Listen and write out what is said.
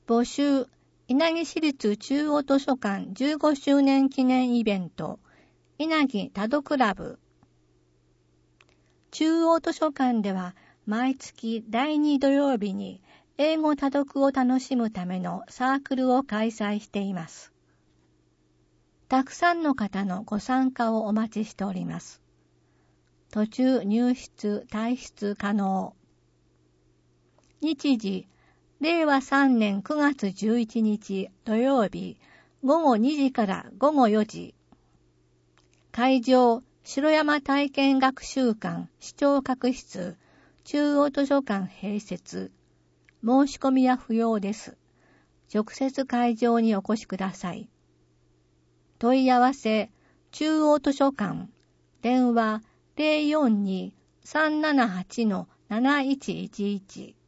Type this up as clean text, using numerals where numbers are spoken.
募集、稲城市立中央図書館15周年記念イベント、稲城多度クラブ。中央図書館では毎月第2土曜日に英語多読を楽しむためのサークルを開催しています。たくさんの方のご参加をお待ちしております。途中入室・退出可能。日時、令和3年9月11日土曜日午後2時から午後4時。会場、城山体験学習館視聴覚室、中央図書館併設。申し込みは不要です。直接会場にお越しください。問い合わせ、中央図書館、電話 042-378-7111